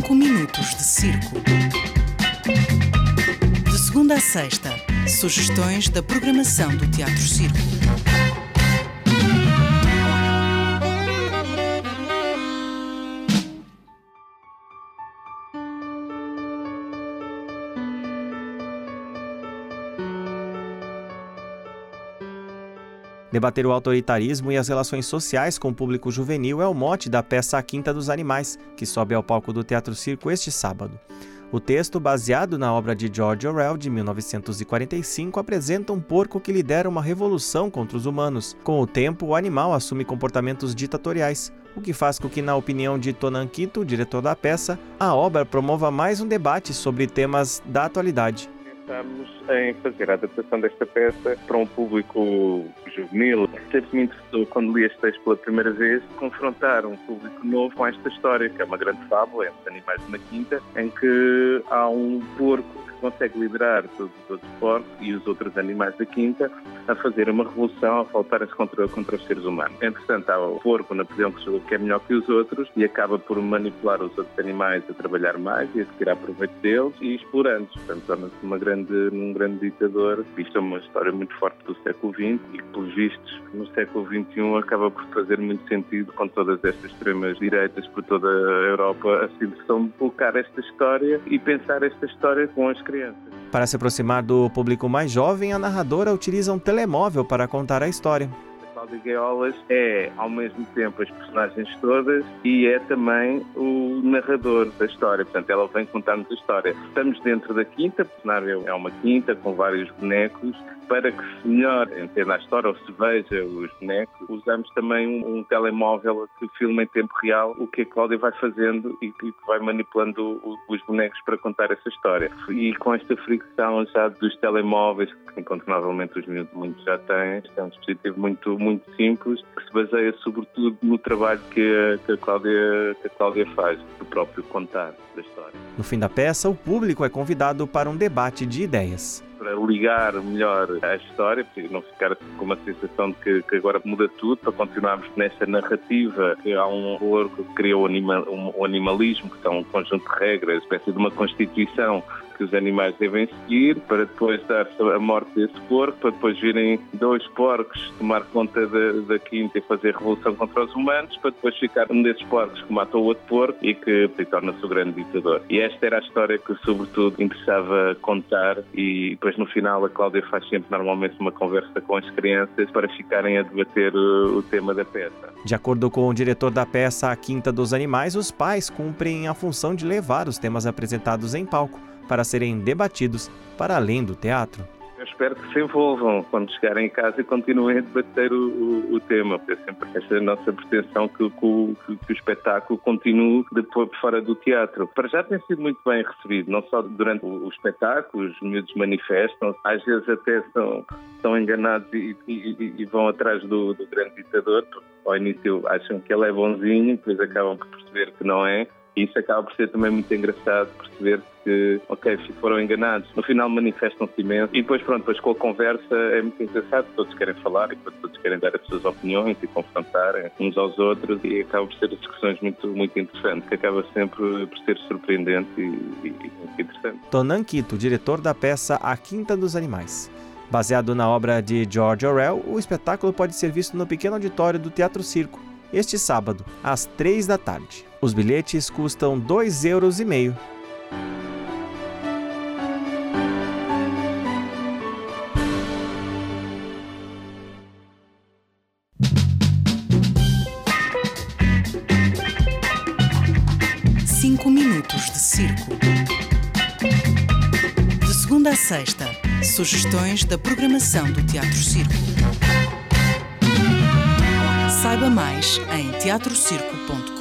5 minutos de circo. De segunda a sexta, sugestões da programação do Teatro Circo. Debater o autoritarismo e as relações sociais com o público juvenil é o mote da peça A Quinta dos Animais, que sobe ao palco do Teatro Circo este sábado. O texto, baseado na obra de George Orwell, de 1945, apresenta um porco que lidera uma revolução contra os humanos. Com o tempo, o animal assume comportamentos ditatoriais, o que faz com que, na opinião de Tonan Quito, diretor da peça, a obra promova mais um debate sobre temas da atualidade. Estamos em fazer a adaptação desta peça para um público juvenil. Sempre me interessou, quando li este texto pela primeira vez, confrontar um público novo com esta história, que é uma grande fábula entre animais de uma quinta, em que há um porco que consegue liderar todos os outros porcos e os outros animais da quinta a fazer uma revolução, a faltar-se contra os seres humanos. Entretanto, há o porco na prisão que é melhor que os outros e acaba por manipular os outros animais a trabalhar mais e a tirar proveito deles e explorando-os. Portanto, torna-se um grande ditador. Isto é uma história muito forte do século XX e que, pelos vistos, no século XXI acaba por fazer muito sentido com todas estas extremas direitas por toda a Europa, a situação de colocar esta história e pensar esta história com as crianças. Para se aproximar do público mais jovem, a narradora utiliza um telemóvel para contar a história. Cláudia Gueiolas é, ao mesmo tempo, as personagens todas e é também o narrador da história. Portanto, ela vem contar-nos a história. Estamos dentro da quinta, o cenário é uma quinta com vários bonecos. Para que se melhor entenda a história ou se veja os bonecos, usamos também um telemóvel que filma em tempo real o que a Cláudia vai fazendo e que vai manipulando os bonecos para contar essa história. E com esta fricção já dos telemóveis, que incontornavelmente os miúdos muitos já têm, é um dispositivo muito simples, que se baseia sobretudo no trabalho que a Cláudia faz, do próprio contar da história. No fim da peça, o público é convidado para um debate de ideias. Para ligar melhor a história, para não ficar com uma sensação de que agora muda tudo, para continuarmos nesta narrativa que há um porco que criou o animalismo, que são um conjunto de regras, espécie de uma constituição que os animais devem seguir, para depois dar a morte desse porco, para depois virem 2 porcos tomar conta da quinta e fazer revolução contra os humanos, para depois ficar um desses porcos que matou o outro porco e que torna-se o grande ditador. E esta era a história que, sobretudo, interessava contar e depois, no final, a Cláudia faz sempre, normalmente, uma conversa com as crianças para ficarem a debater o tema da peça. De acordo com o diretor da peça A Quinta dos Animais, os pais cumprem a função de levar os temas apresentados em palco para serem debatidos para além do teatro. Eu espero que se envolvam quando chegarem em casa e continuem a debater o tema. É sempre esta nossa pretensão que o espetáculo continue depois fora do teatro. Para já tem sido muito bem recebido, não só durante o espetáculo, os miúdos manifestam, às vezes até são enganados e vão atrás do grande ditador, porque ao início acham que ele é bonzinho, depois acabam por perceber que não é. E isso acaba por ser também muito engraçado, perceber que, foram enganados. No final manifestam-se imenso. E depois com a conversa é muito engraçado, todos querem falar e todos querem dar as suas opiniões e confrontar uns aos outros. E acaba por ser discussões muito, muito interessantes, que acaba sempre por ser surpreendente e muito interessante. Tonan Quito, diretor da peça A Quinta dos Animais. Baseado na obra de George Orwell, o espetáculo pode ser visto no pequeno auditório do Teatro Circo, este sábado, às 15h. Os bilhetes custam €2,50. Cinco minutos de circo. De segunda a sexta, sugestões da programação do Teatro Circo. Saiba mais em teatrocirco.com.